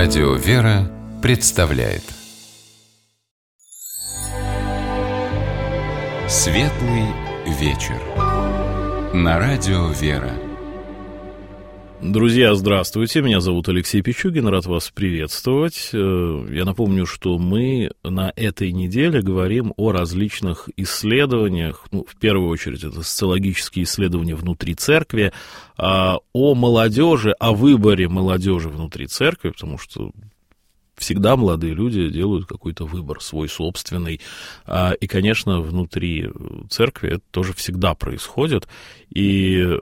Радио «Вера» представляет Светлый вечер на Радио «Вера». Друзья, здравствуйте, меня зовут Алексей Пичугин, рад вас приветствовать. Я напомню, что мы на этой неделе говорим о различных исследованиях, в первую очередь это социологические исследования внутри церкви, о молодежи, о выборе молодежи внутри церкви, потому что всегда молодые люди делают какой-то выбор свой собственный, и, конечно, внутри церкви это тоже всегда происходит, и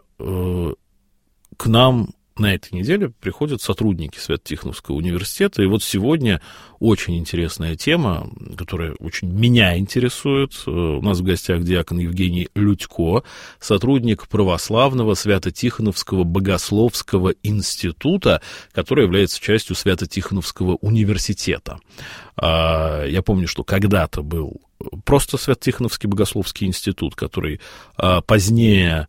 к нам на этой неделе приходят сотрудники Свято-Тихоновского университета, и вот сегодня очень интересная тема, которая очень меня интересует. У нас в гостях диакон Евгений Людько, сотрудник православного Свято-Тихоновского богословского института, который является частью Свято-Тихоновского университета. Я помню, что когда-то был просто Свято-Тихоновский богословский институт, который позднее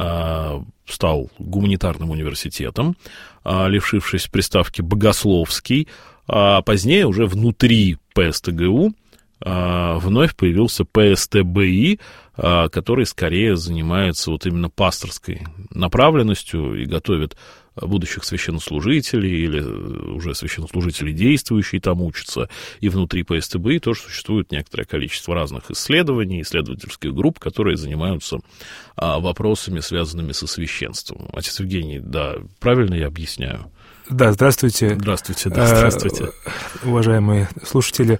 стал гуманитарным университетом, лишившись приставки «богословский», а позднее уже внутри ПСТГУ вновь появился ПСТБИ, который скорее занимается вот именно пасторской направленностью и готовит будущих священнослужителей или уже священнослужителей действующие там учатся. И внутри ПСТБИ тоже существует некоторое количество разных исследований, исследовательских групп, которые занимаются вопросами, связанными со священством. Отец Евгений, да, правильно я объясняю? Да, здравствуйте. Здравствуйте, да, здравствуйте. Уважаемые слушатели,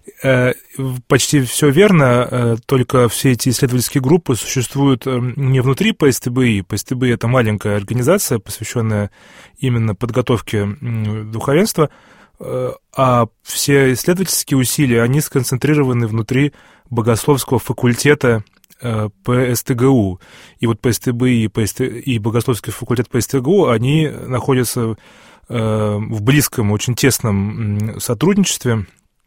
почти все верно, только все эти исследовательские группы существуют не внутри ПСТБИ. ПСТБИ — это маленькая организация, посвященная именно подготовке духовенства, а все исследовательские усилия, они сконцентрированы внутри богословского факультета ПСТГУ. И вот ПСТБИ и богословский факультет ПСТГУ, они находятся в близком, очень тесном сотрудничестве.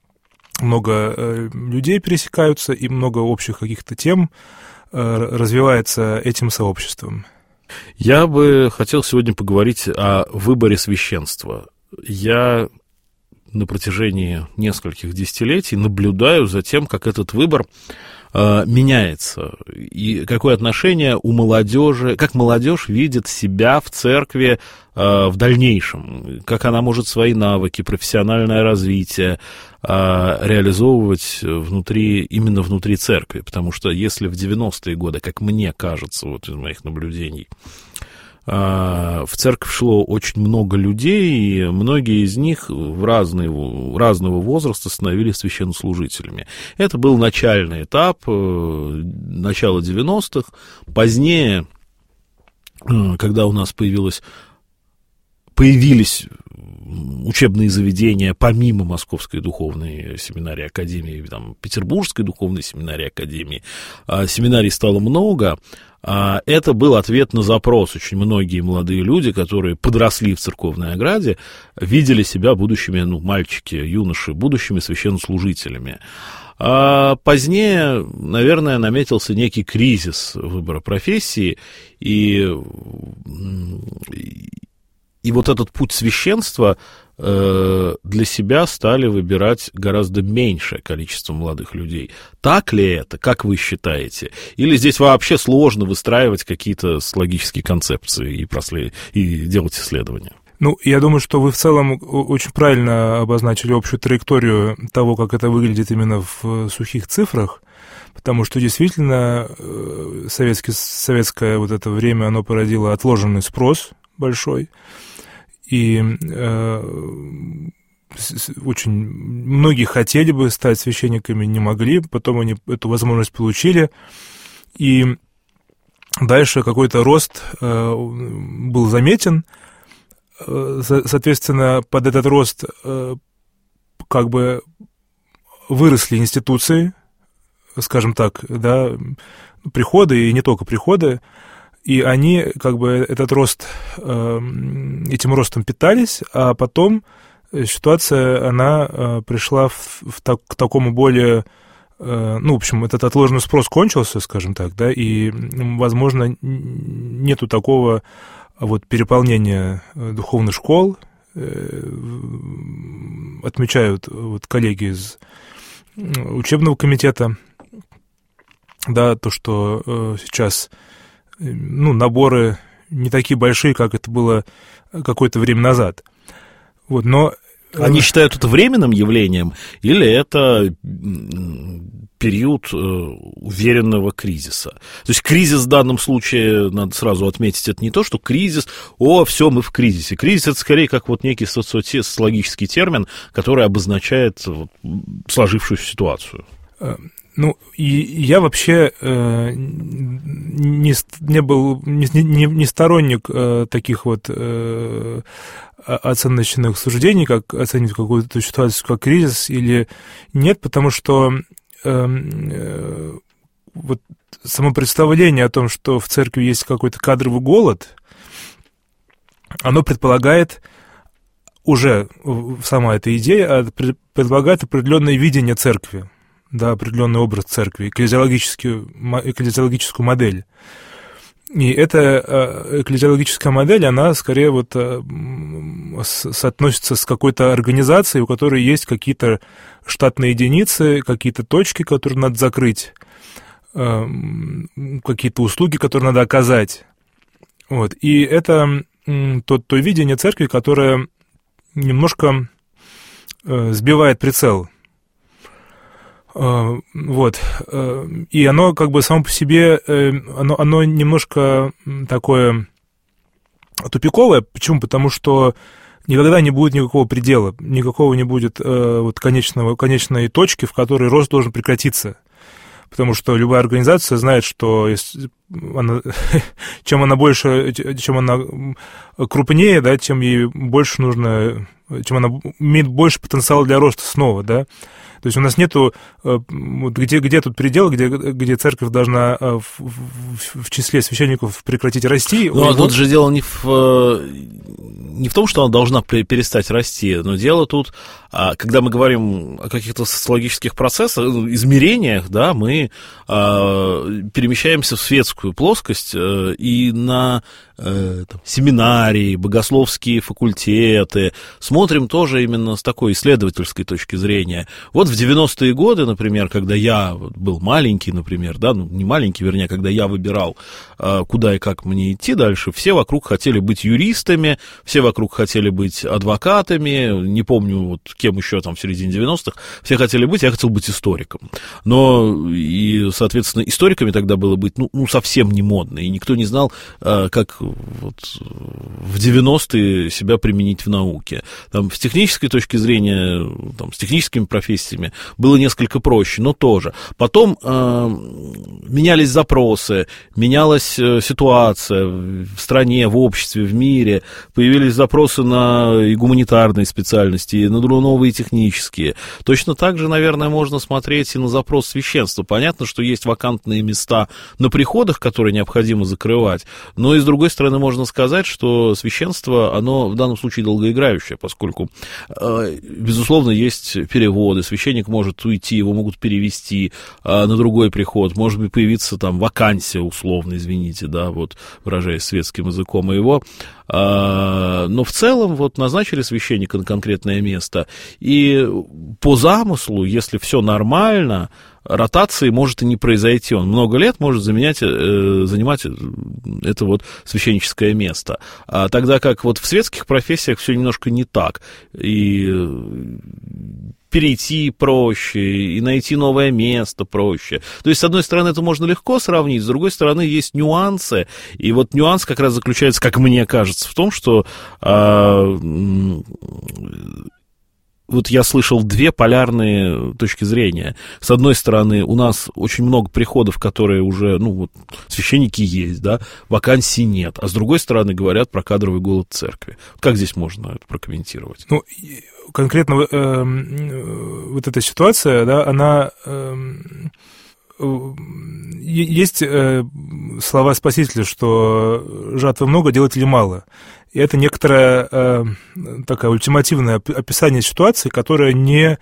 Много людей пересекаются, и много общих каких-то тем развивается этим сообществом. Я бы хотел сегодня поговорить о выборе священства. Я на протяжении нескольких десятилетий наблюдаю за тем, как этот выбор меняется, и какое отношение у молодежи, как молодежь видит себя в церкви в дальнейшем, как она может свои навыки, профессиональное развитие реализовывать именно внутри церкви, потому что если в 90-е годы, как мне кажется, вот из моих наблюдений, в церковь шло очень много людей, и многие из них разного возраста становились священнослужителями. Это был начальный этап, начало 90-х. Позднее, когда у нас появились учебные заведения, помимо Московской духовной семинарии академии, там, Петербургской духовной семинарии академии, семинарий стало много. Это был ответ на запрос. Очень многие молодые люди, которые подросли в церковной ограде, видели себя будущими, мальчики, юноши, будущими священнослужителями. А позднее, наверное, наметился некий кризис выбора профессии, и вот этот путь священства для себя стали выбирать гораздо меньшее количество молодых людей. Так ли это? Как вы считаете? Или здесь вообще сложно выстраивать какие-то логические концепции и делать исследования? Я думаю, что вы в целом очень правильно обозначили общую траекторию того, как это выглядит именно в сухих цифрах, потому что действительно советское вот это время, оно породило отложенный спрос большой, и очень многие хотели бы стать священниками, не могли, потом они эту возможность получили, и дальше какой-то рост был заметен. Соответственно, под этот рост как бы выросли институции, скажем так, да, приходы, и не только приходы, и они как бы этот рост, этим ростом питались, а потом ситуация, она пришла к такому более, в общем, этот отложенный спрос кончился, скажем так, да, и, возможно, нету такого вот переполнения духовных школ, отмечают вот коллеги из учебного комитета, да, то, что сейчас, наборы не такие большие, как это было какое-то время назад. Вот, но... Они считают это временным явлением, или это период уверенного кризиса? То есть кризис в данном случае, надо сразу отметить, это не то, что кризис, все, мы в кризисе. Кризис — это скорее как вот некий социологический термин, который обозначает сложившуюся ситуацию. И я вообще не сторонник таких вот оценочных суждений, как оценить какую-то ситуацию как кризис или нет, потому что вот само представление о том, что в церкви есть какой-то кадровый голод, оно предполагает уже, сама эта идея предполагает определенное видение церкви, да, определенный образ церкви, экклезиологическую модель. И эта экклезиологическая модель, она скорее вот соотносится с какой-то организацией, у которой есть какие-то штатные единицы, какие-то точки, которые надо закрыть, какие-то услуги, которые надо оказать. Вот. И это то видение церкви, которое немножко сбивает прицел. Вот. И оно как бы само по себе, оно немножко такое тупиковое. Почему? Потому что никогда не будет никакого предела, никакого не будет вот конечной точки, в которой рост должен прекратиться. Потому что любая организация знает, что чем она больше, чем она крупнее, да, тем ей больше нужно, чем она имеет больше потенциала для роста снова, да. То есть у нас нету, где тут предел, где церковь должна в числе священников прекратить расти. Ну, а тут же дело не в том, что она должна перестать расти, но дело тут, когда мы говорим о каких-то социологических процессах, измерениях, да, мы перемещаемся в светскую плоскость и на семинарии, богословские факультеты, смотрим тоже именно с такой исследовательской точки зрения. Вот в 90-е годы, например, когда я был маленький, например, да, не маленький, вернее, когда я выбирал, куда и как мне идти дальше, все вокруг хотели быть юристами, все вокруг хотели быть адвокатами, не помню, вот кем еще там в середине 90-х, все хотели быть, я хотел быть историком. Но, и, соответственно, историками тогда было быть, совсем не модно, и никто не знал, как вот в 90-е себя применить в науке. Там, с технической точки зрения, там, с техническими профессиями было несколько проще, но тоже. Потом менялись запросы, менялась ситуация в стране, в обществе, в мире, появились запросы на и гуманитарные специальности, и на новые технические. Точно так же, наверное, можно смотреть и на запрос священства. Понятно, что есть вакантные места на приходах, которые необходимо закрывать, но и с другой стороны можно сказать, что священство, оно в данном случае долгоиграющее, поскольку, безусловно, есть переводы, священник может уйти, его могут перевести на другой приход, может быть, появиться там вакансия условно, извините, да, вот выражаясь светским языком, его. Но в целом вот назначили священника на конкретное место, и по замыслу, если все нормально, ротации может и не произойти. Он много лет может занимать это вот священническое место. Тогда как вот в светских профессиях все немножко не так. И перейти проще, и найти новое место проще. То есть, с одной стороны, это можно легко сравнить, с другой стороны, есть нюансы. И вот нюанс как раз заключается, как мне кажется, в том, что вот я слышал две полярные точки зрения. С одной стороны, у нас очень много приходов, которые уже, священники есть, да, вакансий нет. А с другой стороны, говорят про кадровый голод церкви. Как здесь можно это прокомментировать? Конкретно вот эта ситуация, да, она... Есть слова Спасителя, что жатвы много, делателей мало. И это некоторое такое ультимативное описание ситуации, которая не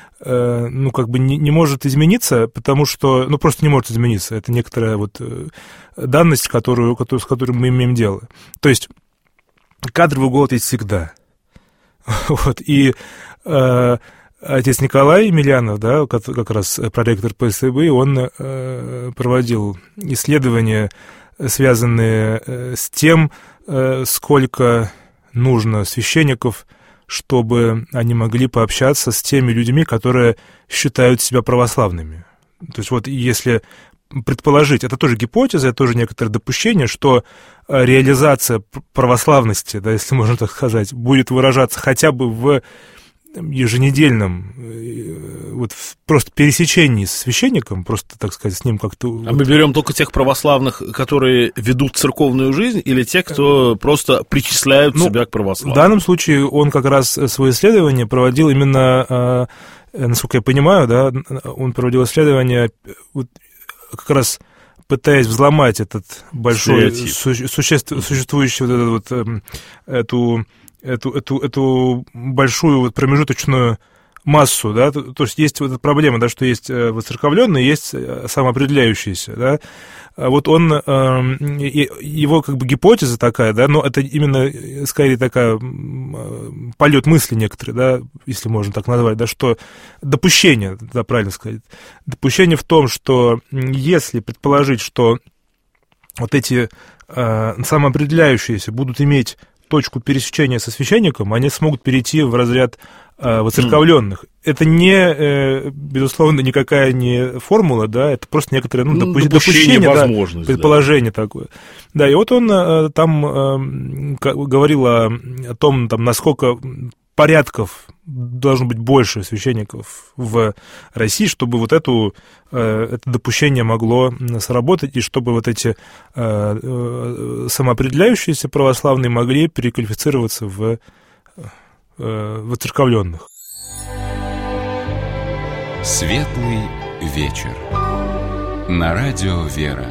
может измениться, потому что, просто не может измениться. Это некоторая вот данность, с которой мы имеем дело. То есть кадровый голод есть всегда. Вот, и отец Николай Емельянов, да, как раз проректор ПСТБ, он проводил исследования, связанные с тем, сколько нужно священников, чтобы они могли пообщаться с теми людьми, которые считают себя православными. То есть вот если предположить, это тоже гипотеза, это тоже некоторое допущение, что реализация православности, да, если можно так сказать, будет выражаться хотя бы в еженедельном вот просто пересечении с священником, просто, так сказать, с ним как-то... А мы берем только тех православных, которые ведут церковную жизнь, или тех, кто просто причисляют себя к православию? В данном случае он как раз свое исследование проводил именно, насколько я понимаю, да, он проводил исследование как раз пытаясь взломать этот большой существующий вот эту большую вот промежуточную массу, да, то есть есть вот эта проблема, да, что есть воцерковленные, есть самоопределяющиеся, да, вот он, его как бы гипотеза такая, да, но это именно скорее такая полет мысли некоторые, да, если можно так назвать, да, что допущение, да, правильно сказать, допущение в том, что если предположить, что вот эти самоопределяющиеся будут иметь точку пересечения со священником, они смогут перейти в разряд воцерковленных. Это не, безусловно, никакая не формула, да, это просто некоторое допущение, да, предположение такое. Да, и вот он там говорил о том, там, насколько порядков должно быть больше священников в России, чтобы вот это допущение могло сработать, и чтобы вот эти самоопределяющиеся православные могли переквалифицироваться в воцерковленных. Светлый вечер. На радио «Вера».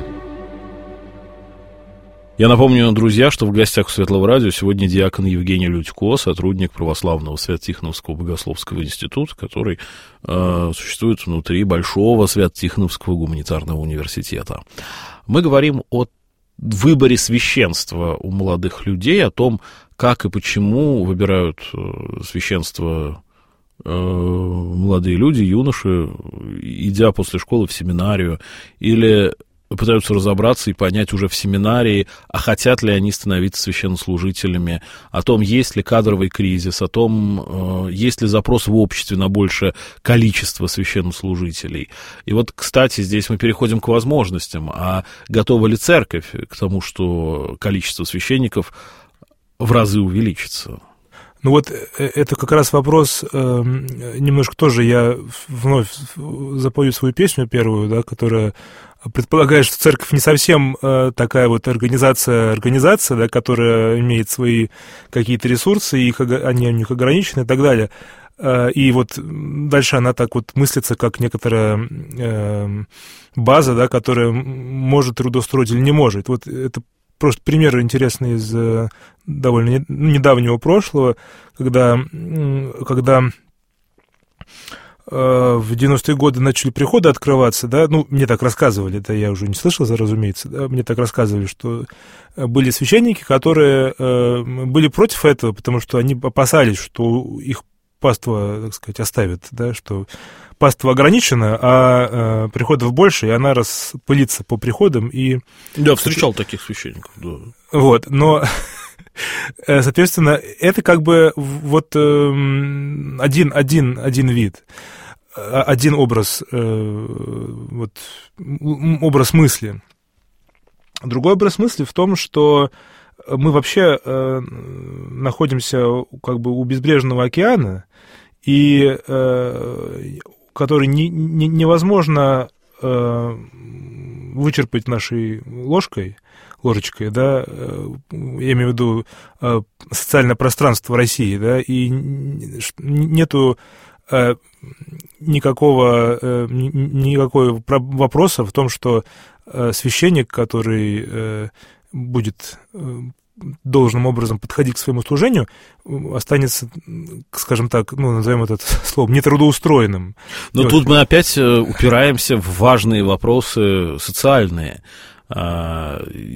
Я напомню, друзья, что в гостях у Светлого радио сегодня диакон Евгений Людько, сотрудник православного Свято-Тихоновского богословского института, который существует внутри большого Свято-Тихоновского гуманитарного университета. Мы говорим о выборе священства у молодых людей, о том, как и почему выбирают священство молодые люди, юноши, идя после школы в семинарию, или пытаются разобраться и понять уже в семинарии, а хотят ли они становиться священнослужителями, о том, есть ли кадровый кризис, о том, есть ли запрос в обществе на большее количество священнослужителей. И вот, кстати, здесь мы переходим к возможностям. А готова ли церковь к тому, что количество священников в разы увеличится? Ну вот это как раз вопрос, немножко тоже я вновь запою свою песню первую, да, которая предполагает, что церковь не совсем такая вот организация, да, которая имеет свои какие-то ресурсы, и они у них ограничены и так далее. И вот дальше она так вот мыслится, как некоторая база, да, которая может трудоустроить или не может. Вот это просто примеры интересные из довольно недавнего прошлого, когда в 90-е годы начали приходы открываться, да, ну, мне так рассказывали, это я уже не слышал, разумеется, да, мне так рассказывали, что были священники, которые были против этого, потому что они опасались, что их паства, так сказать, оставят, да, что паства ограничена, а приходов больше, и она распылится по приходам. И... Да, встречал таких священников, да. Вот, но, соответственно, это как бы вот один вид, один образ, вот, образ мысли. Другой образ мысли в том, что мы вообще находимся как бы у безбрежного океана, и который невозможно вычерпать нашей ложечкой, да, я имею в виду социальное пространство России, да, и нету никакого вопроса в том, что священник, который будет должным образом подходить к своему служению, останется, скажем так, ну, назовем это словом, нетрудоустроенным. Но тут мы опять упираемся в важные вопросы социальные.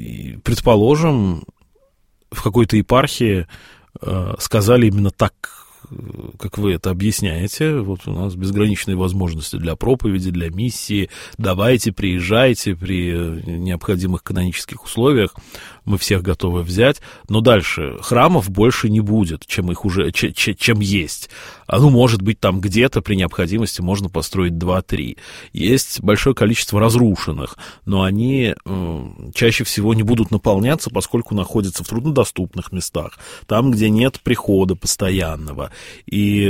Предположим, в какой-то епархии сказали именно так как вы это объясняете. Вот у нас безграничные возможности для проповеди, для миссии. Давайте, приезжайте при необходимых канонических условиях. Мы всех готовы взять. Но дальше храмов больше не будет, чем их уже, чем есть. Ну, может быть, там где-то при необходимости можно построить 2-3. Есть большое количество разрушенных, но они чаще всего не будут наполняться, поскольку находятся в труднодоступных местах, там, где нет прихода постоянного. И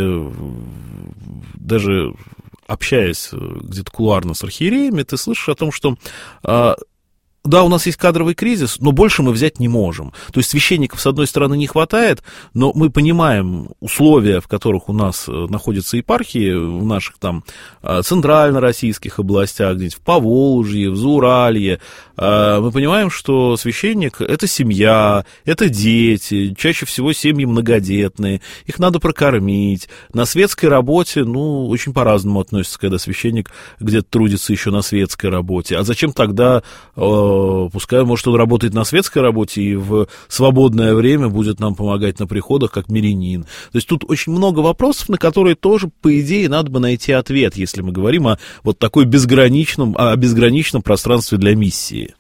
даже общаясь где-то кулуарно с архиереями, ты слышишь о том, что да, у нас есть кадровый кризис, но больше мы взять не можем. То есть священников, с одной стороны, не хватает, но мы понимаем условия, в которых у нас находятся епархии, в наших там центрально-российских областях, где-нибудь в Поволжье, в Зауралье. Мы понимаем, что священник — это семья, это дети, чаще всего семьи многодетные, их надо прокормить. На светской работе, ну, очень по-разному относятся, когда священник где-то трудится еще на светской работе. А зачем тогда... Пускай, может, он работает на светской работе и в свободное время будет нам помогать на приходах, как мирянин. То есть тут очень много вопросов, на которые тоже, по идее, надо бы найти ответ, если мы говорим о вот такой безграничном пространстве для миссии.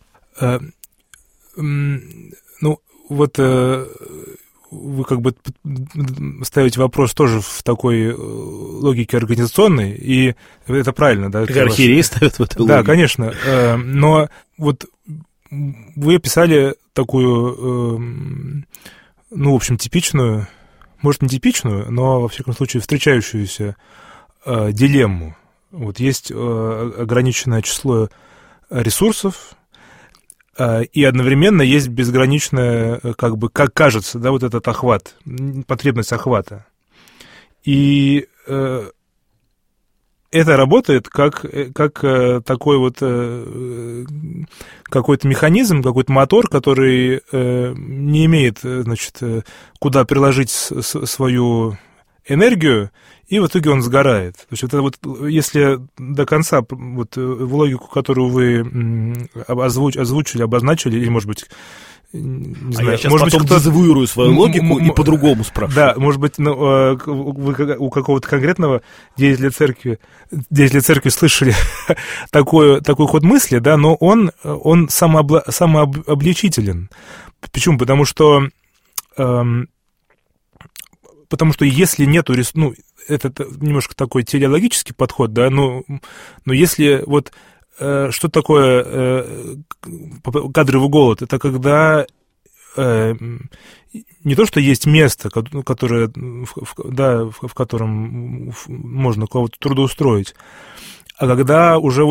Ну, вот вы как бы ставите вопрос тоже в такой логике организационной, и это правильно, да? Как архиереи ставят в этой логике. Да, конечно, но вот вы описали такую, ну, в общем, типичную, может, не типичную, но, во всяком случае, встречающуюся дилемму. Вот есть ограниченное число ресурсов, и одновременно есть безграничное, как бы, как кажется, да, вот этот охват, потребность охвата. И это работает как такой вот какой-то механизм, какой-то мотор, который не имеет, значит, куда приложить свою энергию, и в итоге он сгорает. То есть это вот, если до конца вот в логику, которую вы озвучили, обозначили, или, может быть, не знаю, я сейчас может потом быть, дезавуирую свою логику и по-другому спрашиваю. Да, может быть, вы у какого-то конкретного деятеля церкви слышали такой ход мысли, да, но он самообличителен. Почему? Потому что если нету это немножко такой телеологический подход, да, но если вот что такое кадровый голод, это когда не то, что есть место, которое, в котором можно кого-то трудоустроить, а когда уже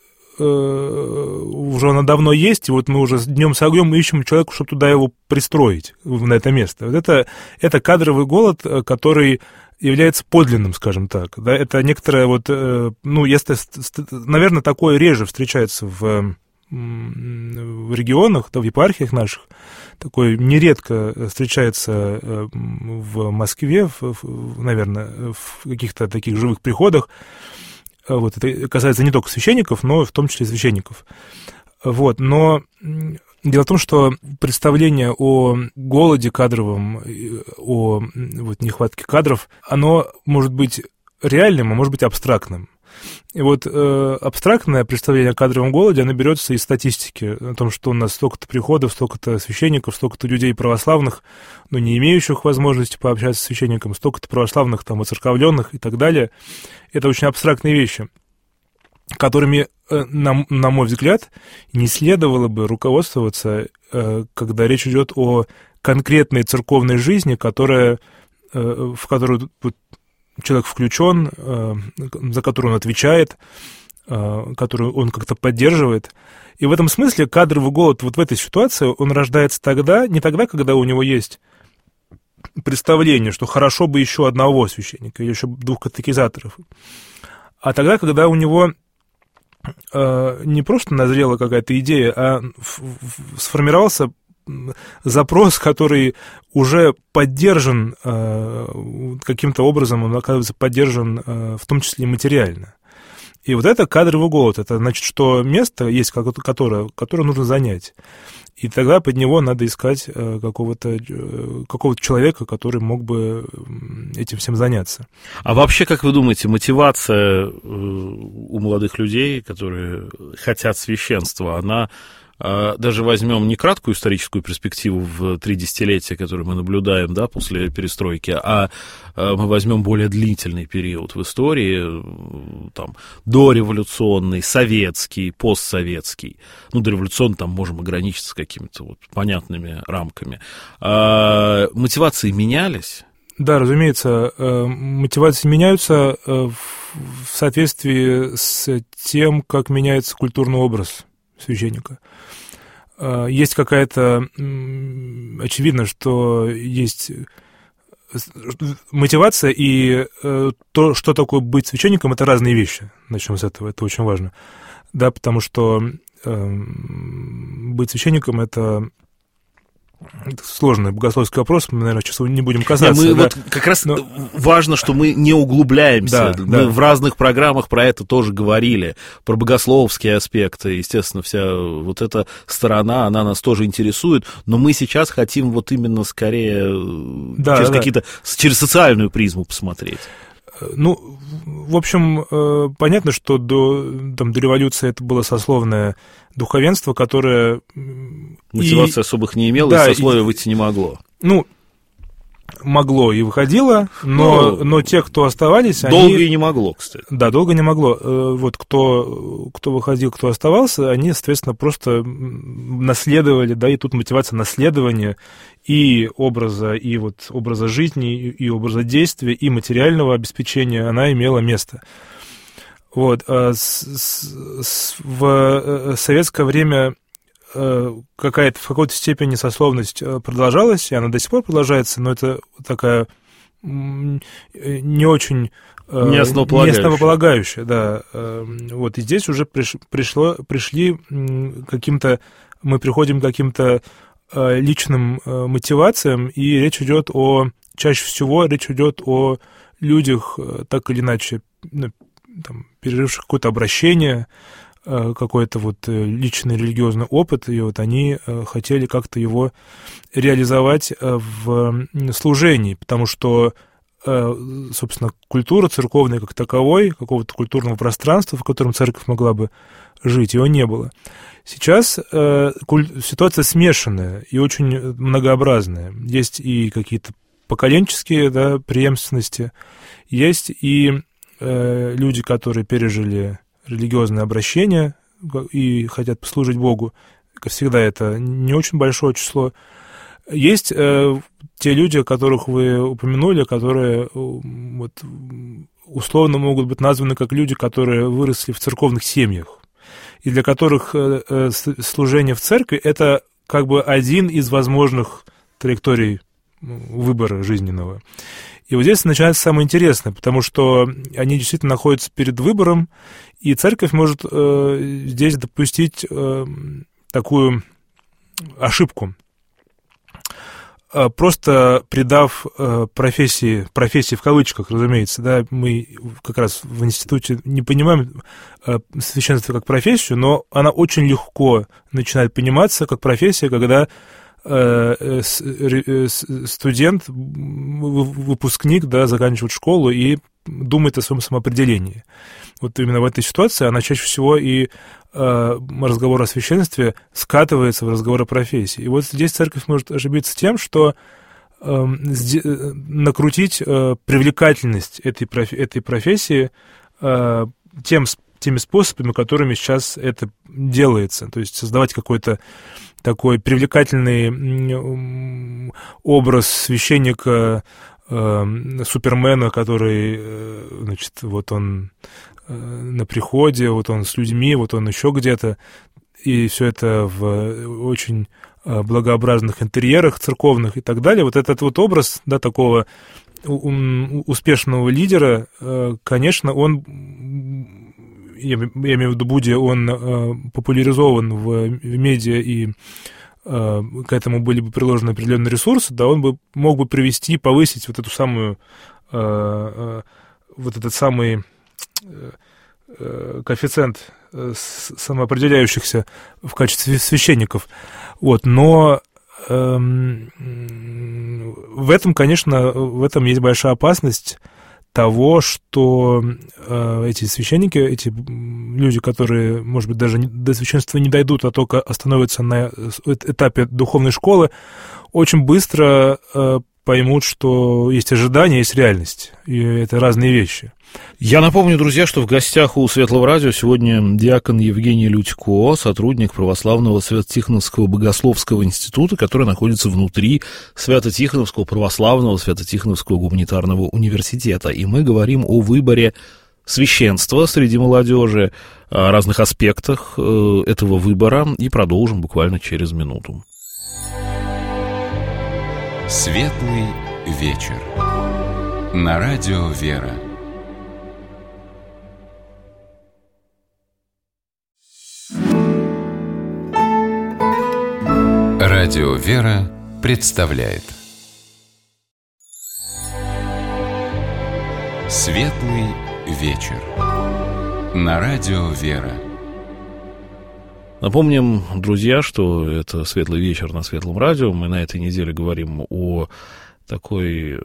оно давно есть, и вот мы уже днем с огнем ищем человека, чтобы туда его пристроить, на это место. Вот это кадровый голод, который является подлинным, скажем так. Да? Это некоторое наверное, такое реже встречается в регионах, да, в епархиях наших. Такое нередко встречается в Москве, наверное, в каких-то таких живых приходах. Вот, это касается не только священников, но в том числе священников. Вот, но дело в том, что представление о голоде кадровом, о нехватке кадров, оно может быть реальным, а может быть абстрактным. И вот абстрактное представление о кадровом голоде, оно берется из статистики, о том, что у нас столько-то приходов, столько-то священников, столько-то людей православных, но не имеющих возможности пообщаться с священником, столько-то православных, там, оцерковленных и так далее. Это очень абстрактные вещи, которыми, на мой взгляд, не следовало бы руководствоваться, когда речь идет о конкретной церковной жизни, в которую человек включен, за которую он отвечает, которую он как-то поддерживает. И в этом смысле кадровый голод вот в этой ситуации, он рождается не тогда, когда у него есть представление, что хорошо бы еще одного священника или еще 2 катехизаторов, а тогда, когда у него не просто назрела какая-то идея, а сформировался запрос, который уже поддержан каким-то образом, он оказывается поддержан в том числе и материально. И вот это кадровый голод. Это значит, что место есть, которое нужно занять. И тогда под него надо искать какого-то человека, который мог бы этим всем заняться. А вообще, как вы думаете, мотивация у молодых людей, которые хотят священства, она, даже возьмем не краткую историческую перспективу в 3 десятилетия, которую мы наблюдаем, да, после перестройки, а мы возьмем более длительный период в истории, там, дореволюционный, советский, постсоветский, ну, дореволюционный там можем ограничиться какими-то вот понятными рамками. Мотивации менялись? Да, разумеется, мотивации меняются в соответствии с тем, как меняется культурный образ священника. Есть какая-то... Очевидно, что есть мотивация и то, что такое быть священником, это разные вещи. Начнем с этого, это очень важно. Да, потому что быть священником — это сложный богословский вопрос, мы, наверное, сейчас не будем касаться. Да. Вот как раз важно, что мы не углубляемся. Мы в разных программах про это тоже говорили, про богословские аспекты. Естественно, вся вот эта сторона, она нас тоже интересует, но мы сейчас хотим вот именно скорее через социальную призму посмотреть. Ну, в общем, понятно, что до революции это было сословное духовенство, которое... Мотивации особых не имело, и сословие выйти не могло. Ну, могло и выходило, но те, кто оставались... Долго и не могло, кстати. Да, долго не могло. Вот кто выходил, кто оставался, они, соответственно, просто наследовали, да, и тут мотивация наследования и образа жизни, и образа действия, и материального обеспечения, она имела место. Вот. В советское время в какой-то степени сословность продолжалась, и она до сих пор продолжается, но это такая не очень... Не основополагающая, да. Вот, и здесь уже мы приходим к каким-то личным мотивациям, и чаще всего речь идет о людях, так или иначе, переживших какое-то обращение, какой-то вот личный религиозный опыт, и вот они хотели как-то его реализовать в служении, потому что, собственно, культура церковная как таковой, какого-то культурного пространства, в котором церковь могла бы жить, его не было. Сейчас ситуация смешанная и очень многообразная. Есть и какие-то поколенческие, да, преемственности, есть и люди, которые пережили религиозное обращение и хотят послужить Богу. Как всегда, это не очень большое число. Есть те люди, которых вы упомянули, которые вот, условно могут быть названы как люди, которые выросли в церковных семьях, и для которых служение в церкви — это как бы один из возможных траекторий выбора жизненного. И вот здесь начинается самое интересное, потому что они действительно находятся перед выбором, и церковь может здесь допустить такую ошибку, просто придав профессии в кавычках, разумеется, да, мы как раз в институте не понимаем священство как профессию, но она очень легко начинает пониматься как профессия, когда студент, выпускник, да, заканчивает школу и думает о своем самоопределении. Вот именно в этой ситуации она чаще всего и разговор о священстве скатывается в разговор о профессии. И вот здесь церковь может ошибиться тем, что накрутить привлекательность этой профессии теми способами, которыми сейчас это делается. То есть создавать какой-то такой привлекательный образ священника, супермена, который, значит, вот он на приходе, вот он с людьми, вот он еще где-то, и все это в очень благообразных интерьерах церковных и так далее. Вот этот вот образ, да, такого успешного лидера, конечно, он, я имею в виду, будь он популяризован в медиа и к этому были бы приложены определенные ресурсы, да, он бы мог бы привести, повысить вот эту самую, вот этот самый коэффициент самоопределяющихся в качестве священников. Вот, но в этом, конечно, в этом есть большая опасность того, что эти священники, эти люди, которые, может быть, даже до священства не дойдут, а только остановятся на этапе духовной школы, очень быстро поймут, что есть ожидания, есть реальность, и это разные вещи. Я напомню, друзья, что в гостях у Светлого радио сегодня диакон Евгений Людько, сотрудник Православного Свято-Тихоновского Богословского института, который находится внутри Свято-Тихоновского Православного Свято-Тихоновского гуманитарного университета. И мы говорим о выборе священства среди молодежи, о разных аспектах этого выбора, и продолжим буквально через минуту. Светлый вечер. На радио «Вера». Радио «Вера» представляет Светлый вечер. На радио «Вера». Напомним, друзья, что это «Светлый вечер» на Светлом радио. Мы на этой неделе говорим о такой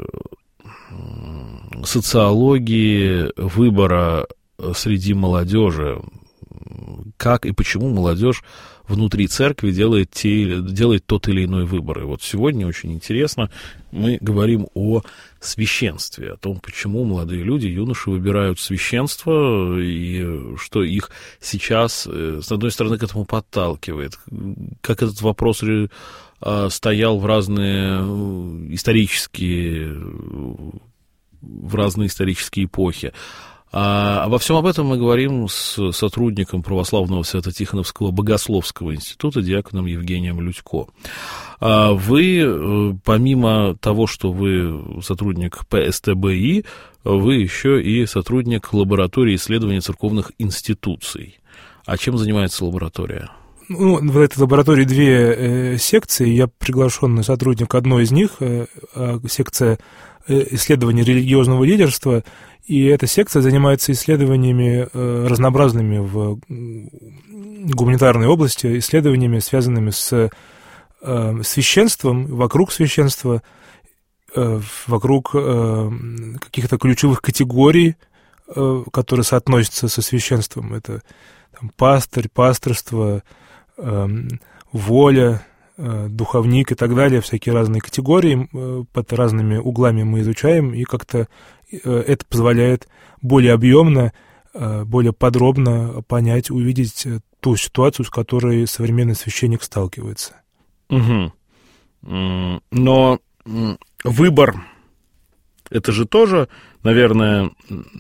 социологии выбора среди молодежи. Как и почему молодежь внутри церкви делает тот или иной выбор. И вот сегодня очень интересно, мы говорим о священстве, о том, почему молодые люди, юноши выбирают священство, и что их сейчас, с одной стороны, к этому подталкивает. Как этот вопрос стоял в разные исторические эпохи. Обо всем об этом мы говорим с сотрудником Православного Свято-Тихоновского Богословского института, диаконом Евгением Людько. Вы, помимо того, что вы сотрудник ПСТБИ, вы еще и сотрудник лаборатории исследования церковных институций. А чем занимается лаборатория? Ну, в этой лаборатории две секции. Я приглашенный сотрудник одной из них, секция исследования религиозного лидерства. И эта секция занимается исследованиями разнообразными в гуманитарной области, исследованиями, связанными с священством, вокруг священства, вокруг каких-то ключевых категорий, которые соотносятся со священством. Это там, пастырь, пасторство, воля, духовник и так далее, всякие разные категории, под разными углами мы изучаем, и как-то это позволяет более объемно, более подробно понять, увидеть ту ситуацию, с которой современный священник сталкивается. Угу. Но выбор, это же тоже, наверное,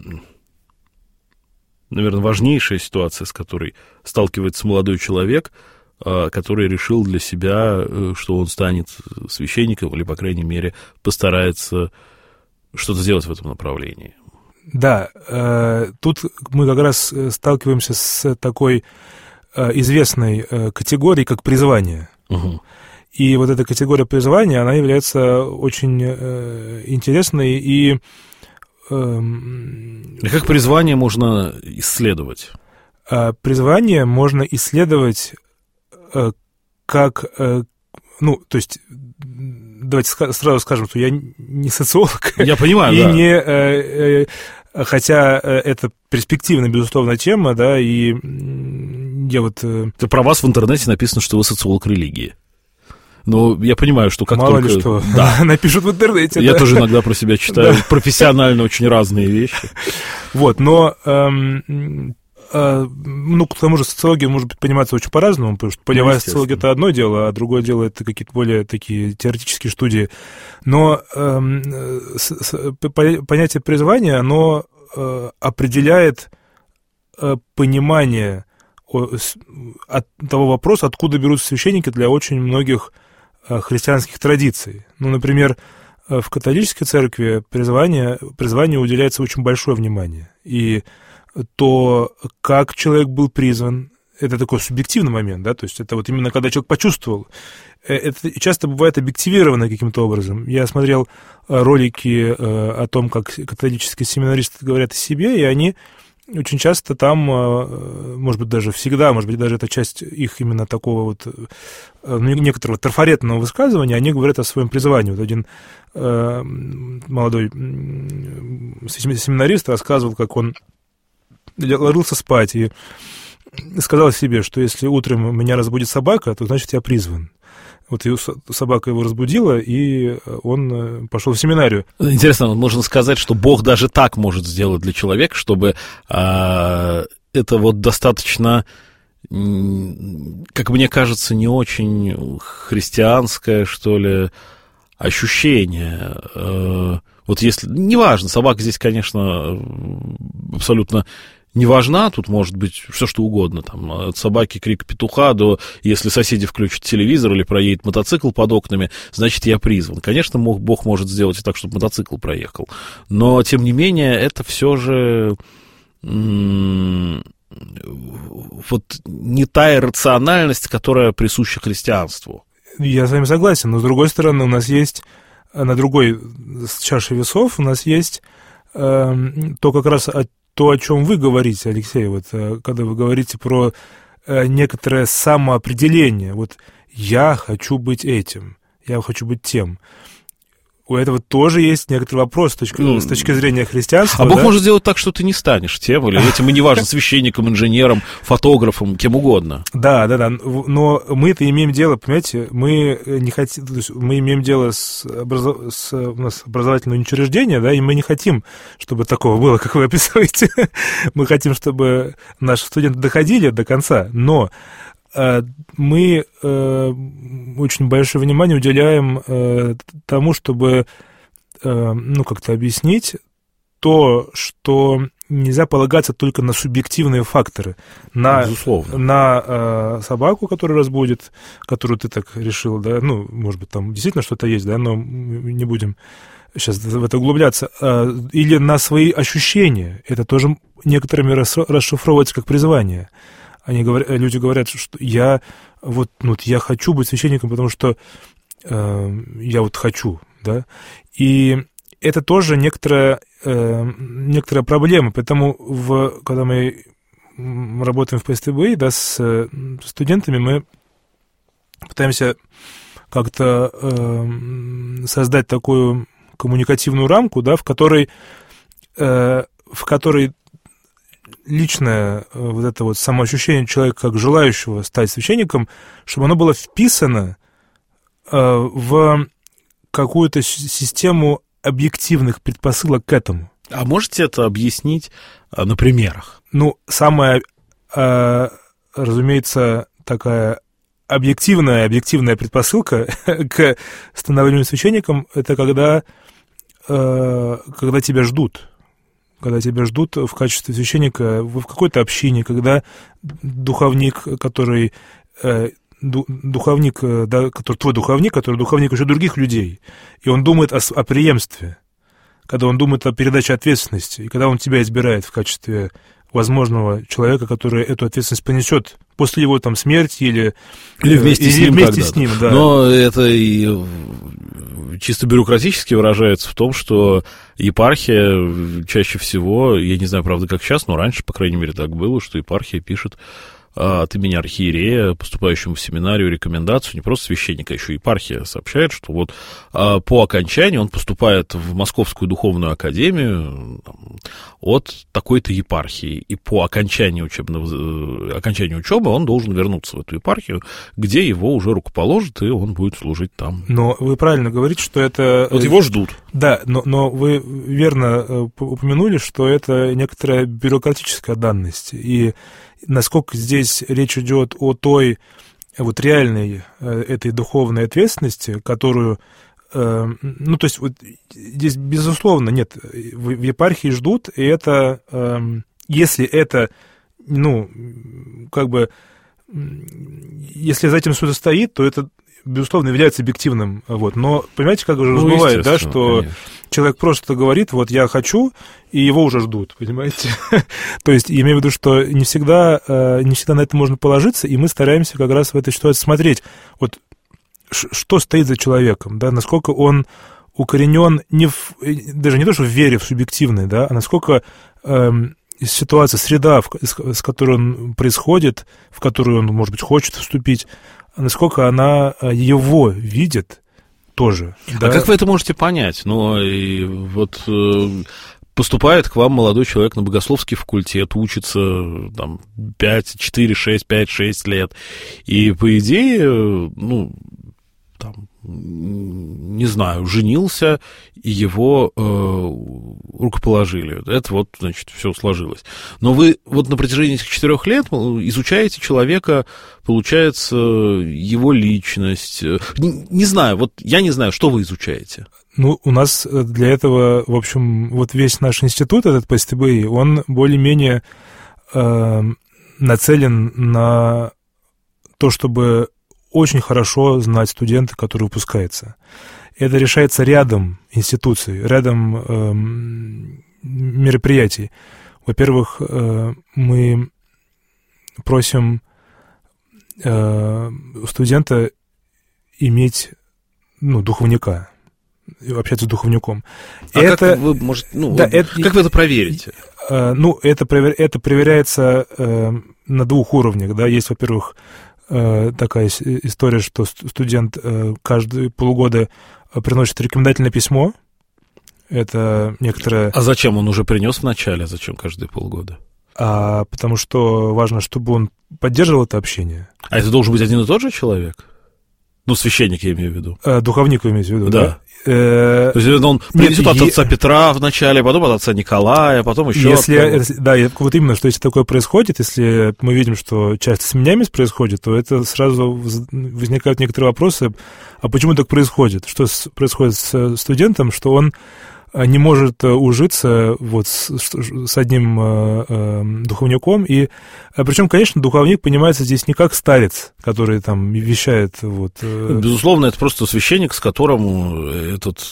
важнейшая ситуация, с которой сталкивается молодой человек, который решил для себя, что он станет священником, или, по крайней мере, постарается что-то сделать в этом направлении. Да, тут мы как раз сталкиваемся с такой известной категорией, как призвание. Угу. И вот эта категория призвания, она является очень интересной и... Как призвание можно исследовать? Призвание можно исследовать как... Ну, то есть... Давайте сразу скажем, что я не социолог. Я понимаю, и да. Не, хотя это перспективная, безусловно, тема, да, и я вот... Это про вас в интернете написано, что вы социолог религии. Но я понимаю, что как мало только... ли что да. напишут в интернете. Я тоже иногда про себя читаю профессионально очень разные вещи. Вот, но... Ну, к тому же социология может пониматься очень по-разному, потому что полевая социология — это одно дело, а другое дело — это какие-то более такие теоретические студии. Но понятие призвания, оно определяет понимание от того вопроса, откуда берутся священники для очень многих христианских традиций. Ну, например, в католической церкви призванию уделяется очень большое внимание. И то, как человек был призван, это такой субъективный момент, да, то есть это вот именно когда человек почувствовал. Это часто бывает объективировано каким-то образом. Я смотрел ролики о том, как католические семинаристы говорят о себе, и они очень часто там, может быть, даже всегда, может быть, даже это часть их именно такого вот некоторого трафаретного высказывания, они говорят о своем призвании. Вот один молодой семинарист рассказывал, как он ложился спать и сказал себе, что если утром меня разбудит собака, то значит я призван. Вот собака его разбудила, и он пошел в семинарию. Интересно, можно сказать, что Бог даже так может сделать для человека, чтобы это вот достаточно, как мне кажется, не очень христианское, что ли, ощущение. Вот если... Неважно, собака здесь, конечно, абсолютно... не важна, тут может быть все что угодно, там, от собаки крик петуха до, если соседи включат телевизор или проедет мотоцикл под окнами, значит, я призван. Конечно, Бог может сделать и так, чтобы мотоцикл проехал, но, тем не менее, это все же вот не та иррациональность, которая присуща христианству. Я с вами согласен, но, с другой стороны, у нас есть, на другой чаше весов, у нас есть то как раз то, о чем вы говорите, Алексей, вот, когда вы говорите про некоторое самоопределение, вот я хочу быть этим, я хочу быть тем. У этого тоже есть некоторый вопрос с точки зрения христианства. А Бог может сделать так, что ты не станешь тем или этим, и неважно, священником, инженером, фотографом, кем угодно. Да, но мы-то имеем дело, понимаете, мы не хотим, то есть мы имеем дело у нас образовательное учреждение, да, и мы не хотим, чтобы такого было, как вы описываете. Мы хотим, чтобы наши студенты доходили до конца, но мы очень большое внимание уделяем тому, чтобы, как-то объяснить то, что нельзя полагаться только на субъективные факторы. На собаку, которую разбудит, которую ты так решил, да, может быть, там действительно что-то есть, да, но мы не будем сейчас в это углубляться. Или на свои ощущения. Это тоже некоторыми расшифровывается как призвание. Люди говорят, что я хочу быть священником, потому что я вот хочу, да, и это тоже некоторая проблема, поэтому когда мы работаем в ПСТБ, да, с студентами, мы пытаемся как-то создать такую коммуникативную рамку, да, в которой личное вот это вот самоощущение человека как желающего стать священником, чтобы оно было вписано в какую-то систему объективных предпосылок к этому. А можете это объяснить на примерах? Самая, разумеется, такая объективная предпосылка к становлению священником, это когда тебя ждут. Когда тебя ждут в качестве священника в какой-то общине, когда духовник, который твой духовник, который духовник еще других людей, и он думает о преемстве, когда он думает о передаче ответственности, и когда он тебя избирает в качестве возможного человека, который эту ответственность понесет после его там смерти или вместе с ним, да. Но это и чисто бюрократически выражается в том, что епархия чаще всего, я не знаю, правда, как сейчас, но раньше, по крайней мере, так было, что епархия пишет от имени архиерея, поступающему в семинарию, рекомендацию, не просто священника, а еще епархия сообщает, что вот по окончании он поступает в Московскую духовную академию от такой-то епархии, и по окончании учебы он должен вернуться в эту епархию, где его уже рукоположат, и он будет служить там. Но вы правильно говорите, что это... Вот его ждут. Да, но вы верно упомянули, что это некоторая бюрократическая данность, и насколько здесь речь идет о той вот реальной этой духовной ответственности, которую, то есть вот здесь безусловно нет, в епархии ждут, и это, если это, если за этим что-то стоит, то это безусловно является объективным, вот. Но понимаете, как уже бывает, да, что конечно. Человек просто говорит, вот я хочу, и его уже ждут, понимаете? То есть, имею в виду, что не всегда на это можно положиться, и мы стараемся как раз в этой ситуации смотреть, вот что стоит за человеком, да, насколько он укоренен даже не то, что в вере, в субъективной, да, а насколько ситуация, среда, с которой он происходит, в которую он, может быть, хочет вступить, насколько она его видит тоже. А да? как вы это можете понять? Ну, и вот поступает к вам молодой человек на богословский факультет, учится там 5-6 лет, и, по идее, ну, там, не знаю, женился, и его рукоположили. Это вот, значит, все сложилось. Но вы вот на протяжении этих 4 лет изучаете человека, получается, его личность. Не знаю, вот я не знаю, что вы изучаете. Ну, у нас для этого, в общем, вот весь наш институт, этот ПСТБИ, он более-менее нацелен на то, чтобы очень хорошо знать студента, который выпускается. Это решается рядом институций, рядом мероприятий. Во-первых, мы просим студента иметь, ну, духовника, общаться с духовником. А это, как вы можете, ну, да, как вы это проверите? Ну, это проверяется на 2 уровнях. Да. Есть, во-первых, такая история, что студент каждые полгода приносит рекомендательное письмо. Это некоторое... А зачем он уже принес в начале? Зачем каждые полгода? Потому что важно, чтобы он поддерживал это общение. А это должен быть один и тот же человек? Ну, священник, я имею в виду. Духовник вы имеете в виду, да? То есть он принесет от отца Петра вначале, потом от отца Николая, потом еще да, вот именно, что если такое происходит, если мы видим, что часто сменяемость происходит, то это сразу возникают некоторые вопросы, а почему так происходит? Что происходит с студентом, что он не может ужиться вот с одним духовником. И, причем, конечно, духовник понимается здесь не как старец, который там вещает. Вот. Безусловно, это просто священник, с которым этот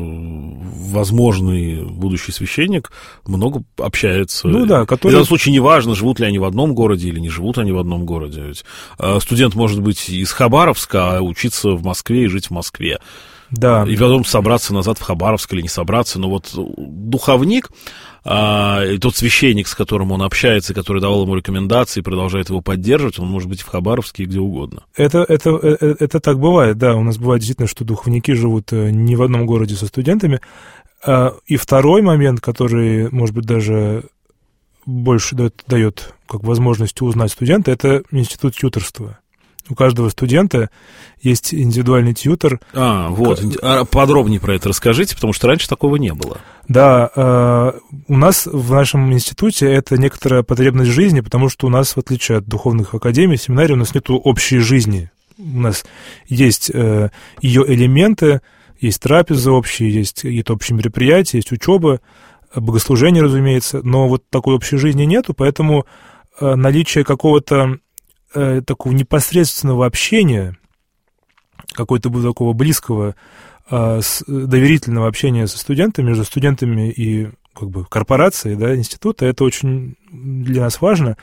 возможный будущий священник много общается. Ну да, который... В данном случае неважно, живут ли они в одном городе или не живут они в одном городе. Ведь студент может быть из Хабаровска, а учиться в Москве и жить в Москве. Да. И потом собраться назад в Хабаровск или не собраться. Но вот духовник, и тот священник, с которым он общается, который давал ему рекомендации, продолжает его поддерживать, он может быть в Хабаровске и где угодно. Это так бывает, да. У нас бывает действительно, что духовники живут не в одном городе со студентами. И второй момент, который, может быть, даже больше дает как возможность узнать студента, это институт тьюторства. У каждого студента есть индивидуальный тьютор. Вот. Подробнее про это расскажите, потому что раньше такого не было. Да, у нас в нашем институте это некоторая потребность жизни, потому что у нас, в отличие от духовных академий, семинарий, у нас нет общей жизни. У нас есть ее элементы, есть трапезы общие, есть какие-то общие мероприятия, есть учеба, богослужение, разумеется, но вот такой общей жизни нету, поэтому наличие какого-то такого непосредственного общения, какого-то такого близкого, доверительного общения со студентами, между студентами и как бы корпорацией, да, института, это очень для нас важно.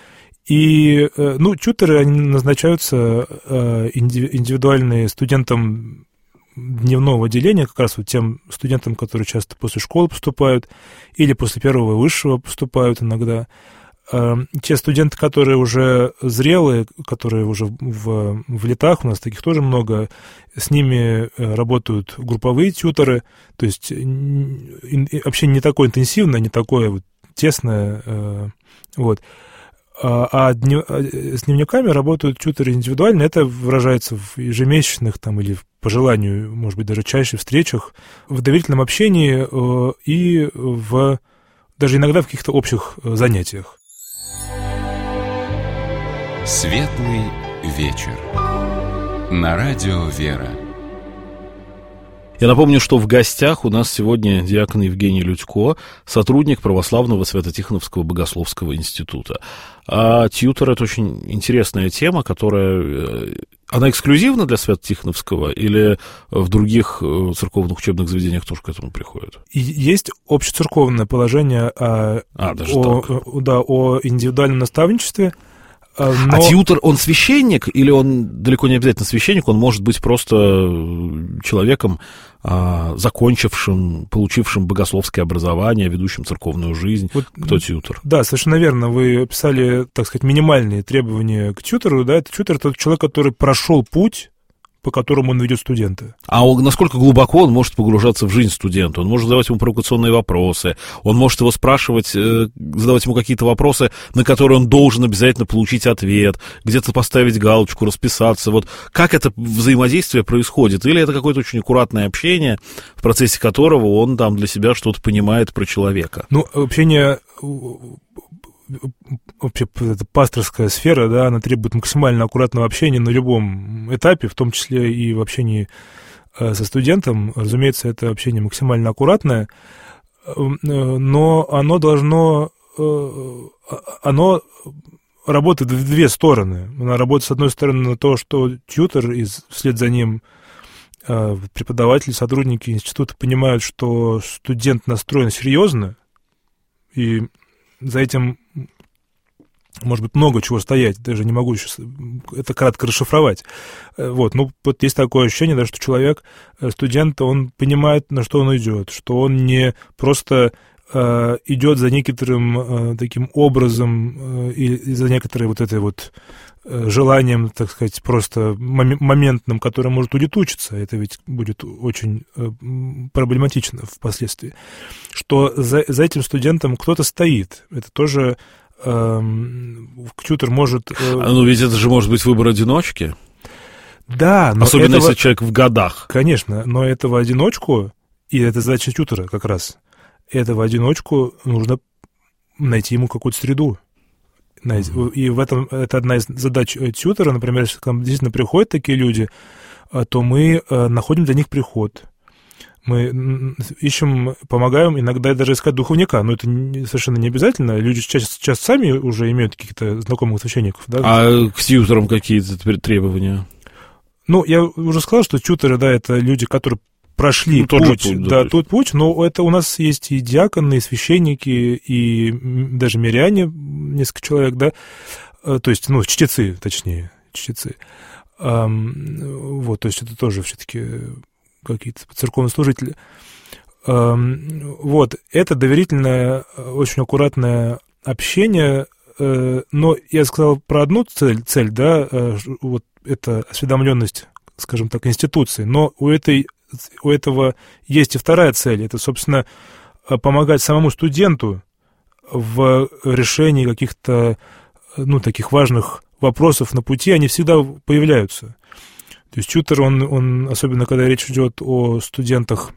И, ну, тьюторы, они назначаются индивидуальные студентам дневного отделения, как раз вот тем студентам, которые часто после школы поступают или после первого высшего поступают иногда. Те студенты, которые уже зрелые, которые уже в летах, у нас таких тоже много, с ними работают групповые тьюторы, то есть общение не такое интенсивное, не такое вот тесное, вот. А с дневниками работают тьюторы индивидуально, это выражается в ежемесячных там, или по желанию, может быть, даже чаще встречах, в доверительном общении и даже иногда в каких-то общих занятиях. Светлый вечер. На радио «Вера». Я напомню, что в гостях у нас сегодня диакон Евгений Людько, сотрудник Православного Свято-Тихоновского богословского института. А тьютор — это очень интересная тема, которая... Она эксклюзивна для Свято-Тихоновского или в других церковных учебных заведениях тоже к этому приходят? Есть общецерковное положение о индивидуальном наставничестве. А тьютор, он священник, или он далеко не обязательно священник, он может быть просто человеком, закончившим, получившим богословское образование, ведущим церковную жизнь. Вот, кто тьютор? Да, совершенно верно. Вы описали, так сказать, минимальные требования к тьютору. Да? Тьютор — это человек, который прошел путь, по которому он ведет студента. А насколько глубоко он может погружаться в жизнь студента? Он может задавать ему провокационные вопросы, он может его спрашивать, задавать ему какие-то вопросы, на которые он должен обязательно получить ответ, где-то поставить галочку, расписаться. Вот как это взаимодействие происходит? Или это какое-то очень аккуратное общение, в процессе которого он там для себя что-то понимает про человека? Ну, общение... Вообще, эта пасторская сфера, да, она требует максимально аккуратного общения на любом этапе, в том числе и в общении со студентом. Разумеется, это общение максимально аккуратное, но оно работает в две стороны. Оно работает, с одной стороны, на то, что тьютор и вслед за ним преподаватели, сотрудники института понимают, что студент настроен серьезно, и за этим может быть много чего стоять, даже не могу сейчас это кратко расшифровать. Вот, ну, вот есть такое ощущение, да, что человек, студент, он понимает, на что он идет, что он не просто идет за некоторым таким образом и за некоторой вот этой вот желанием, так сказать, просто моментным, которое может улетучиться. Это ведь будет очень проблематично впоследствии. Что за этим студентом кто-то стоит. Это тоже тьютор может... Ну, ведь это же может быть выбор одиночки. Да, но особенно если человек в годах. Конечно, но этого одиночку, и это задача тьютора как раз, этого одиночку нужно найти ему какую-то среду. И в этом это одна из задач тьютера. Например, если к нам действительно приходят такие люди, то мы находим для них приход. Мы ищем, помогаем иногда даже искать духовника, но это совершенно не обязательно. Люди часто сами уже имеют каких-то знакомых священников. Да? А к тьюторам какие-то требования? Ну, я уже сказал, что тьюторы, да, это люди, которые прошли тот путь, но это у нас есть и диаконы, и священники, и даже миряне, несколько человек, да, то есть, ну, чтецы. Вот, то есть это тоже все-таки какие-то церковные служители. Вот, это доверительное, очень аккуратное общение, но я сказал про одну цель, да, вот это осведомленность, скажем так, институции, но у этого есть и вторая цель, это, собственно, помогать самому студенту в решении каких-то, ну, таких важных вопросов на пути, они всегда появляются. То есть тьютор, он, особенно когда речь идет о студентах,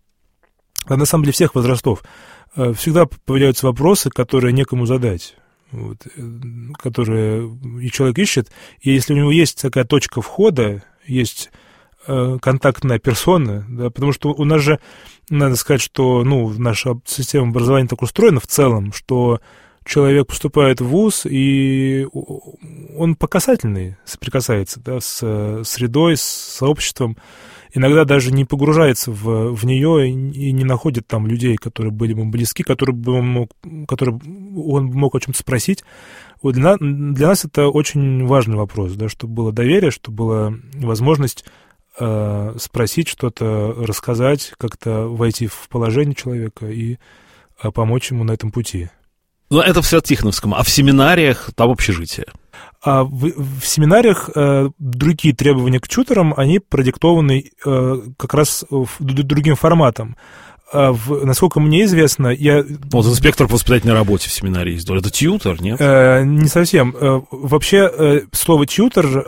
а на самом деле всех возрастов, всегда появляются вопросы, которые некому задать, вот, которые и человек ищет, и если у него есть такая точка входа, есть контактная персона, да, потому что у нас же, надо сказать, что, ну, наша система образования так устроена в целом, что человек поступает в вуз, и он по касательной соприкасается, да, с средой, с сообществом, иногда даже не погружается в нее и не находит там людей, которые были ему близки, которые он мог о чем-то спросить. Вот для нас это очень важный вопрос, да, чтобы было доверие, чтобы была возможность спросить что-то, рассказать, как-то войти в положение человека и помочь ему на этом пути. Но это все в Тихоновском, а в семинариях там общежитие. А в семинариях другие требования к тьюторам, они продиктованы как раз другим форматом. Насколько мне известно, Вот инспектор по воспитательной работе в семинарии есть. Это тьютор, нет? Не совсем. Вообще, слово тьютор,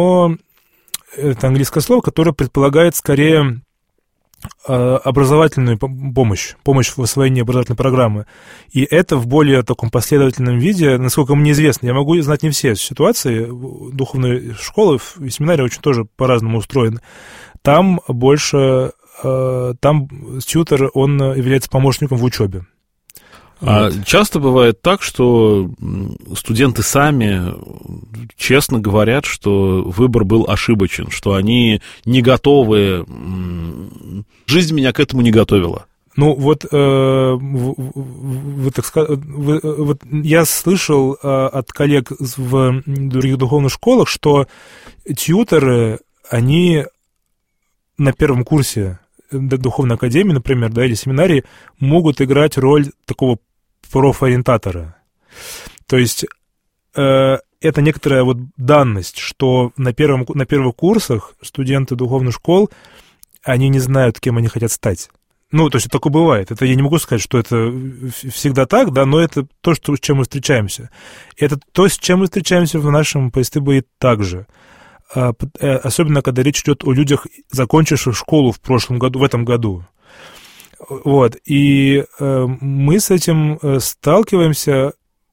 это английское слово, которое предполагает скорее образовательную помощь в освоении образовательной программы. И это в более таком последовательном виде, насколько мне известно, я могу знать не все ситуации, духовные школы и семинарии очень тоже по-разному устроены. Там больше, там тьютор, он является помощником в учебе. А часто бывает так, что студенты сами честно говорят, что выбор был ошибочен, что они не готовы, жизнь меня к этому не готовила. Ну, вот я слышал от коллег в других духовных школах, что тьюторы, они на первом курсе духовной академии, например, да, или семинарии, могут играть роль такого профориентатора. То есть это некоторая вот данность, что на первых курсах студенты духовных школ, они не знают, кем они хотят стать. Ну, то есть такое бывает. Это я не могу сказать, что это всегда так, да, но это то, с чем мы встречаемся. Это то, с чем мы встречаемся в нашем ПСТБ также. Особенно, когда речь идет о людях, закончивших школу в этом году. Вот. И мы с этим сталкиваемся,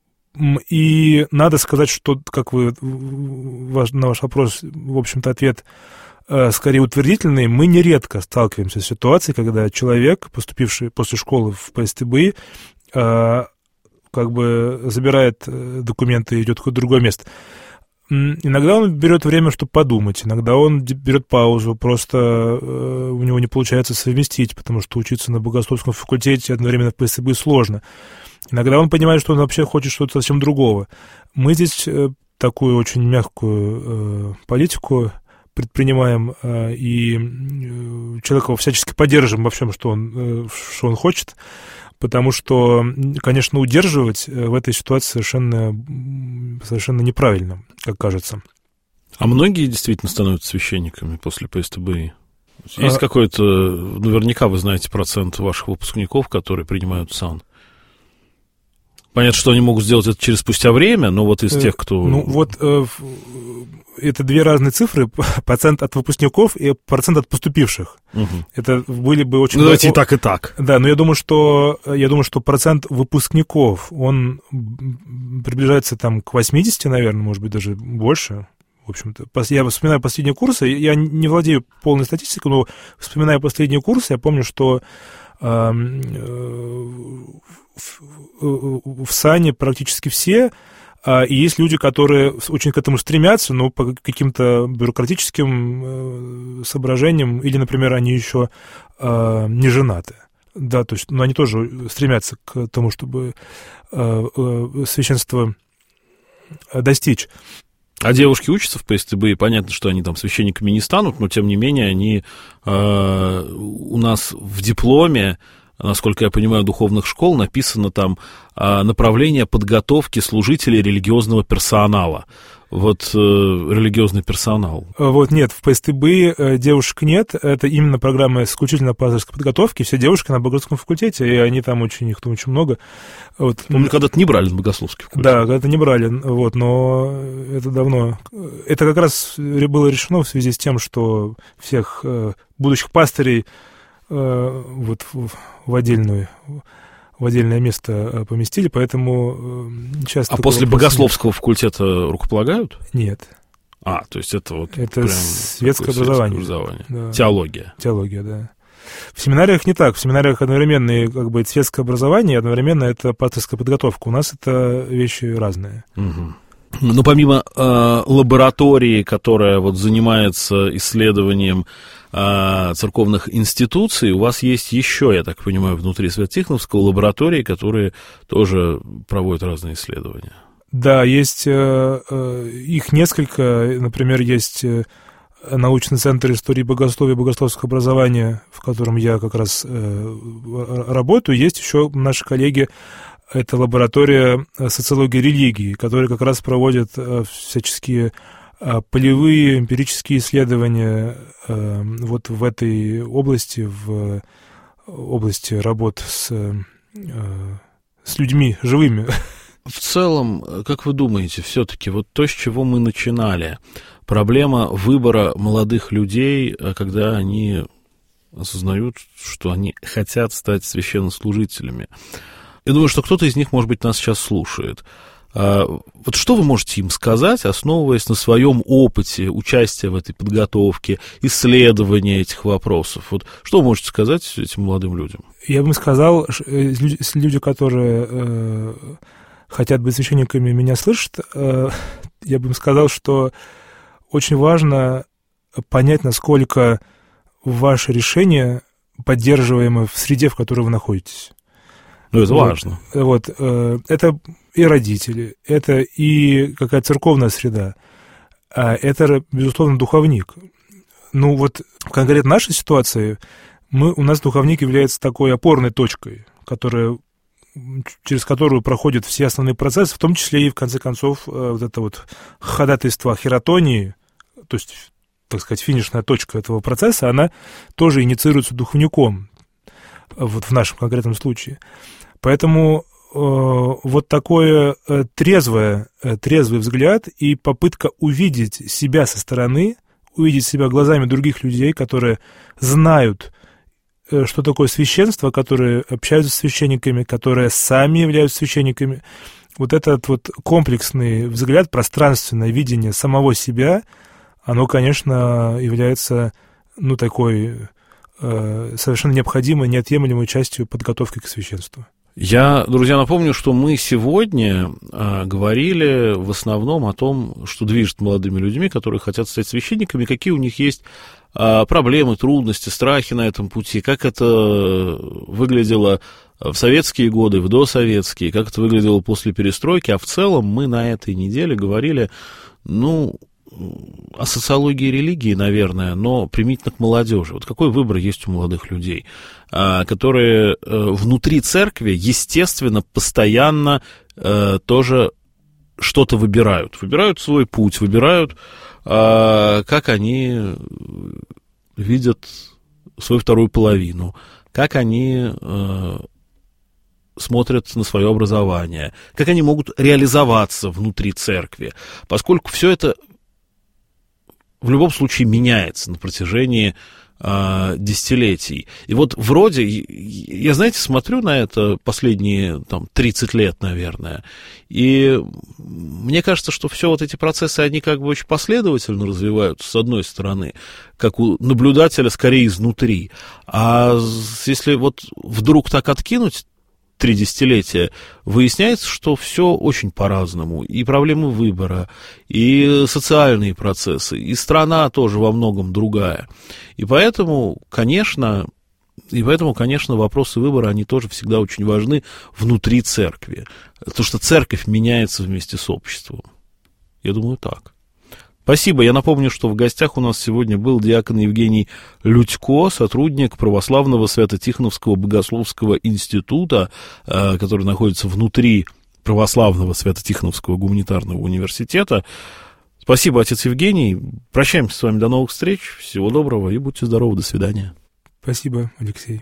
и надо сказать, что, как вы на ваш вопрос, в общем-то, ответ скорее утвердительный, мы нередко сталкиваемся с ситуацией, когда человек, поступивший после школы в ПСТБ, как бы забирает документы и идет в какое-то другое место. Иногда он берет время, чтобы подумать, иногда он берет паузу, просто у него не получается совместить, потому что учиться на богословском факультете одновременно в ПСТБ сложно. Иногда он понимает, что он вообще хочет что-то совсем другого. Мы здесь такую очень мягкую политику предпринимаем и человека всячески поддерживаем во всем, что он хочет, потому что, конечно, удерживать в этой ситуации совершенно неправильно, как кажется. А многие действительно становятся священниками после ПСТБ? Есть какой-то, наверняка вы знаете процент ваших выпускников, которые принимают сан? Понятно, что они могут сделать это спустя время, но вот из тех, кто... Ну, вот это две разные цифры, процент от выпускников и процент от поступивших. Угу. Это были бы очень... Ну, давайте и так, и так. Да, но я думаю, что процент выпускников, он приближается там к 80, наверное, может быть, даже больше. В общем-то, я вспоминаю последние курсы, я не владею полной статистикой, но вспоминая последние курсы, я помню, что в САНе практически все, и есть люди, которые очень к этому стремятся, но по каким-то бюрократическим соображениям, или, например, они еще не женаты. Да, то есть, но они тоже стремятся к тому, чтобы священство достичь. А девушки учатся в ПСТБ, и понятно, что они там священниками не станут, но, тем не менее, они у нас в дипломе, насколько я понимаю, духовных школ написано там направление подготовки служителей религиозного персонала. Вот религиозный персонал. Вот нет, в ПСТБ девушек нет, это именно программа исключительно пасторской подготовки, все девушки на богословском факультете, и они там их там очень много. Вот. Помню, когда-то не брали на богословский факультет. Да, когда-то не брали, вот, но это давно. Это как раз было решено в связи с тем, что всех будущих пастырей вот в отдельное место поместили, поэтому часто... А после богословского факультета рукополагают? Нет. То есть это вот... Это прям светское образование. Да. Теология. Теология, да. В семинариях не так. В семинариях одновременно как бы светское образование, и одновременно это пасторская подготовка. У нас это вещи разные. Угу. Но помимо лаборатории, которая вот занимается исследованием церковных институций, у вас есть еще, я так понимаю, внутри Свято-Тихоновского лаборатории, которые тоже проводят разные исследования. Да, есть их несколько. Например, есть научный центр истории богословия и богословского образования, в котором я как раз работаю. Есть еще наши коллеги, это лаборатория социологии религии, которая как раз проводит всяческие полевые эмпирические исследования вот в этой области, в области работ с людьми живыми. В целом, как вы думаете, все-таки вот то, с чего мы начинали, проблема выбора молодых людей, когда они осознают, что они хотят стать священнослужителями. Я думаю, что кто-то из них, может быть, нас сейчас слушает. Вот что вы можете им сказать, основываясь на своем опыте участия в этой подготовке, исследования этих вопросов? Вот что вы можете сказать этим молодым людям? Я бы сказал, люди, которые хотят быть священниками, меня слышат, я бы им сказал, что очень важно понять, насколько ваше решение поддерживаемы в среде, в которой вы находитесь. Ну, это важно. Вот, это и родители, это и какая-то церковная среда, а это, безусловно, духовник. Ну, вот в конкретно нашей ситуации у нас духовник является такой опорной точкой, через которую проходят все основные процессы, в том числе и, в конце концов, вот это вот ходатайство о хератонии, то есть, так сказать, финишная точка этого процесса, она тоже инициируется духовником, вот в нашем конкретном случае. Поэтому вот такой трезвый взгляд и попытка увидеть себя со стороны, увидеть себя глазами других людей, которые знают, что такое священство, которые общаются с священниками, которые сами являются священниками. Вот этот вот комплексный взгляд, пространственное видение самого себя, оно, конечно, является, ну, такой совершенно необходимой, неотъемлемой частью подготовки к священству. Я, друзья, напомню, что мы сегодня говорили в основном о том, что движет молодыми людьми, которые хотят стать священниками, какие у них есть проблемы, трудности, страхи на этом пути, как это выглядело в советские годы, в досоветские, как это выглядело после перестройки, а в целом мы на этой неделе говорили, ну, о социологии религии, наверное, но применительно к молодежи. Вот какой выбор есть у молодых людей, которые внутри церкви, естественно, постоянно тоже что-то выбирают. Выбирают свой путь, выбирают, как они видят свою вторую половину, как они смотрят на свое образование, как они могут реализоваться внутри церкви, поскольку все это в любом случае меняется на протяжении десятилетий. И вот вроде, я, знаете, смотрю на это последние 30 лет, наверное, и мне кажется, что все вот эти процессы, они как бы очень последовательно развиваются, с одной стороны, как у наблюдателя скорее изнутри. А если вот вдруг так откинуть 3 десятилетия, выясняется, что все очень по-разному. И проблемы выбора, и социальные процессы, и страна тоже во многом другая. И поэтому, конечно, вопросы выбора, они тоже всегда очень важны внутри церкви. Потому что церковь меняется вместе с обществом. Я думаю, так. Спасибо. Я напомню, что в гостях у нас сегодня был диакон Евгений Людько, сотрудник Православного Свято-Тихоновского Богословского института, который находится внутри Православного Свято-Тихоновского гуманитарного университета. Спасибо, отец Евгений. Прощаемся с вами. До новых встреч. Всего доброго и будьте здоровы. До свидания. Спасибо, Алексей.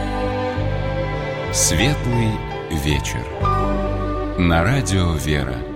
Светлый вечер. На радио «Вера».